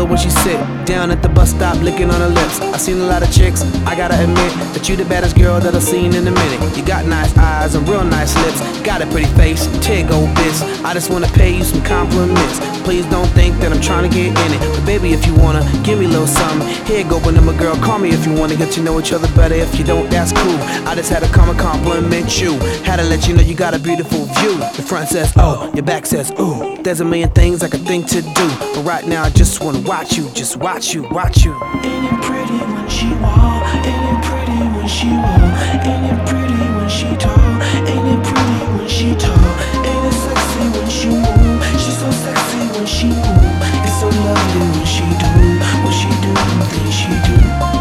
her when she sit down at the bus stop licking on her lips. I seen a lot of chicks, I gotta admit that you the baddest girl that I've seen in a minute. You got nice eyes and real nice lips, got a pretty face, tig old bitch. I just wanna pay you some compliments. Please don't think that I'm trying to get in it, but baby, if you wanna give me a little something, here go. But I'm a girl, call me if you wanna get to know each other better. If you don't, that's cool. I just had to come and compliment you. Had to let you know you got a beautiful view. The front says oh, your back says ooh. There's a million things I could think to do, but right now I just wanna watch you, just watch you, watch you. Ain't it pretty when she walk? Ain't it pretty when she walk? Ain't it pretty when she talk? Ain't it pretty when she talk? Ain't it sexy when she move? She's so sexy when she move. It's so lovely when she do. When she do the things she do.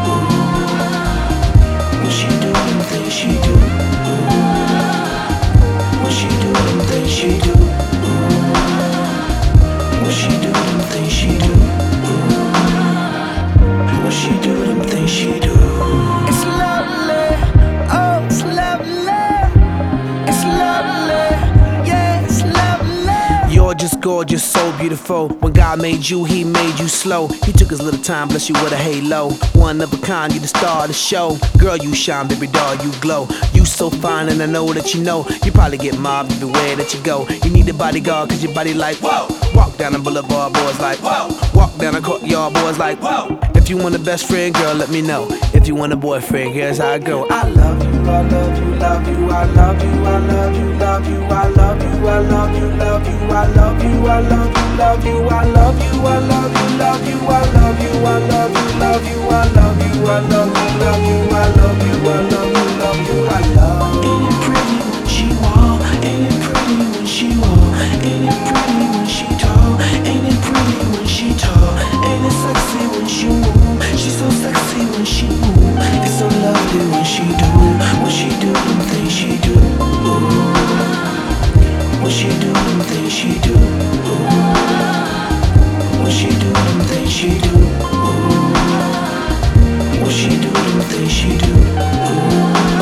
When she do the things she do. When she do the things she do. When she do them things she do. When she do them things she do. It's lovely, oh, it's lovely. It's lovely, yeah, it's lovely. You're just gorgeous, so beautiful. When God made you, He made you slow. He took His little time, bless you with a halo. One of a kind, you the star of the show. Girl, you shine, baby doll, you glow. You so fine, and I know that you know. You probably get mobbed everywhere that you go. You need a bodyguard, cause your body like, whoa. Walk down the boulevard, boys like, whoa. Walk down the courtyard, boys like, whoa. If you want a best friend, girl, let me know. If you want a boyfriend, here's how I go. I love you, I love you, love you, I love you, I love you, love you, I love you, I love you, love you, I love you, I love you, love you, I love you, I love you, love you, I love you, I love you, love you, I love you, I love you, love you, I love you, I love you, love you, I love. Ain't it pretty when she walk? Ain't it pretty when she walk? Ain't it pretty when she talk? Ain't it pretty when she talk? Ain't it sexy when she move? She's so sexy when she move. It's so lovely when she do. When she do them things she do. When she do them things she do. When she do them things she do. When she do them things she do.